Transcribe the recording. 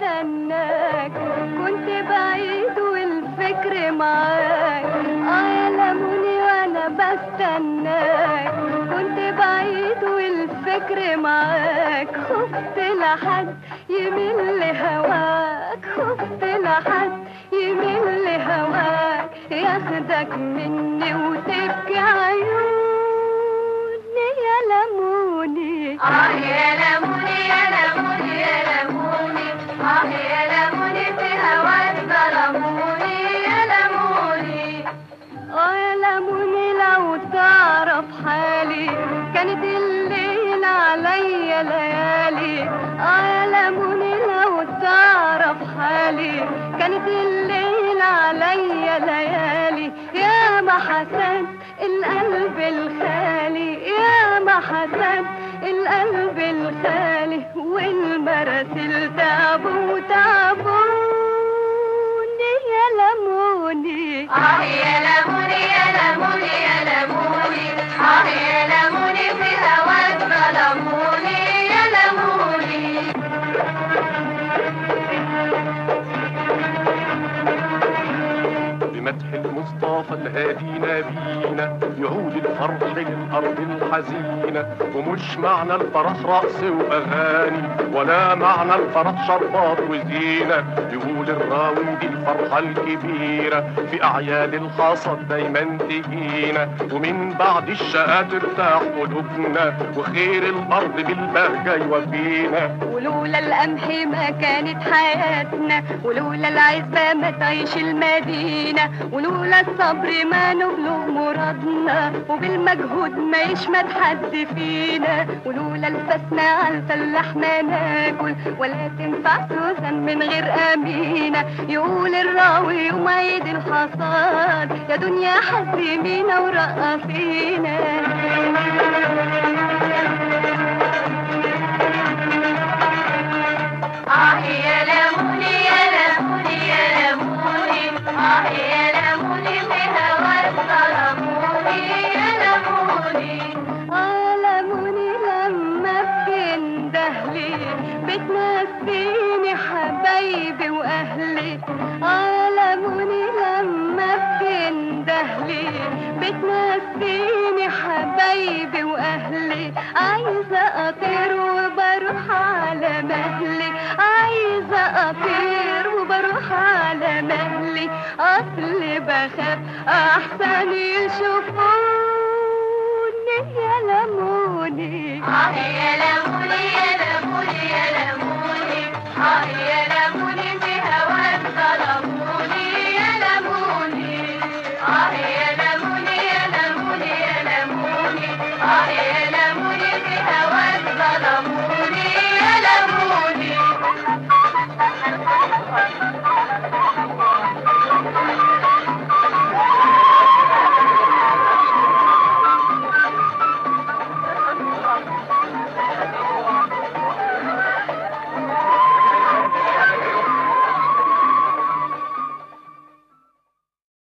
بستناك، كنت بعيد والفكر معاك. يا لموني وانا بستناك، كنت بعيد والفكر معاك. خفت لحد يميل لهواك، خفت لحد يميل لهواك، ياخدك مني وتبكي عيوني يا لموني. يا لموني يا لموني يا لموني، يا لموني في هواك ظلموني يا لموني. يا لموني لو تعرف حالي، كانت الليل عليا ليالي. يا لموني لو تعرف حالي، كانت الليل عليا ليالي. يا ما حسد القلب الخالي، يا ما حسد القلب الخالي، والمراسيل تعبوا تعبوني يا لموني. يا لموني يا لموني يا لموني، يا لموني في هواك ظلموني يا لموني. بمدح المصطفى الهادي نبينا، يعود الفرح للأرض الحزينة. ومش معنى الفرح رقص وأغاني، ولا معنى الفرح شربات وزينة. يقول الراوي دي الفرحة الكبيرة، في أعياد الحصاد دايما تجينا. ومن بعد الشقا ترتاح قلوبنا، وخير الأرض بالبهجة يوفينا. ولولا القمح ما كانت حياتنا، ولولا العزبة ما تعيش المدينة، ولولا الصبر ما نبلغ مرادنا، وبالمجهود ما يشمت حد فينا. ولولا الفسنا على الفلاح ما ناكل، ولا تنفع سوسن من غير أمينة. يقول الراوي يوم عيد الحصاد، يا دنيا حزمينا ورقصينا. يا لموني يا لموني يا لموني، يا لموني في هواك ظلموني يا لموني. لموني لما بتندهلي، بتنسيني حبايبي واهلي. لموني لما بتندهلي، بتنسيني حبايبي واهلي. عايزة اطير وبروح على مهلي، عايزة اطير وبروح على مهلي. اصل بخاف احسن يشوفوني يا لموني. يا لموني يا لموني يا لموني، يا